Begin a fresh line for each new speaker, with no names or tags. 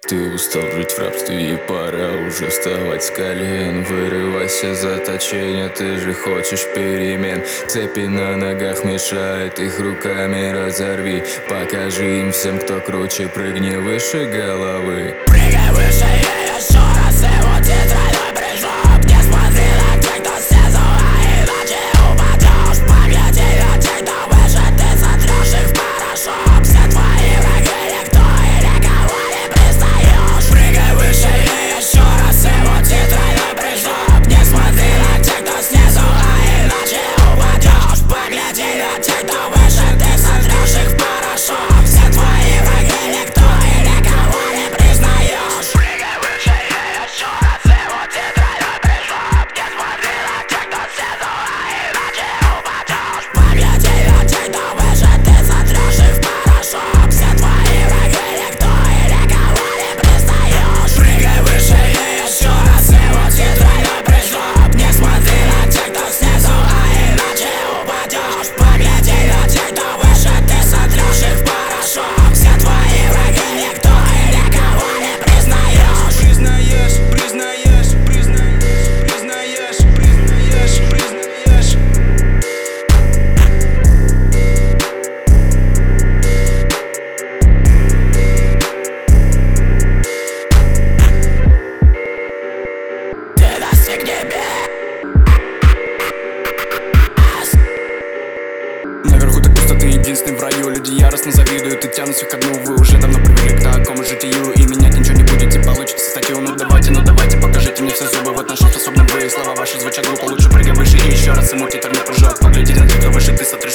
Ты устал жить в рабстве и пора уже вставать с колен. Вырывайся из заточения, ты же хочешь перемен. Цепи на ногах мешают, их руками разорви. Покажи им всем, кто круче, прыгни выше головы.
Прыгай выше и еще раз, и вот тройной прыжок. Не смотри на тех, кто снизу, а иначе упадешь. Погляди на тех, кто выше, ты сотрешь их в порошок. Все твои враги никто и никого не признаешь. Прыгай выше и еще раз, и вот тройной прыжок. Не смотри на тех, кто снизу, а иначе упадешь. Погляди на тех, кто выше, ты сотрешь их в порошок. Все твои враги никто и никого не признаешь. Прыгай выше и еще раз, и вот тройной прыжок. Не смотри на тех, кто снизу, а иначе упадешь. Погляди на тех, кто выше, ты сотрешь их в порошок. Все твои враги никто и никого не признаешь. Прыгай выше и еще раз, и вот тройной прыжок. Не смотри на тех, кто снизу, а иначе упадешь. Погляди на тех, кто выше, ты сотрешь их в порошок. Все твои враги никто и никого не признаешь.
Признаешь, признаешь, признаешь, признаешь, признаешь, признаешь.
Ты достиг небес.
Наверху так пусто, ты единственный в раю. Люди яростно завидуют и тянутся ко дну. Вы уже давно привыкли к такому житию, и менять ничего не будете. Получите статью, ну давайте, покажите мне все зубы. Вот на что способны вы. Слова ваши звучат глупо, лучше прыгай выше и еще раз. И мультитерный прыжок. Поглядите на тех, кто выше, ты сотрешь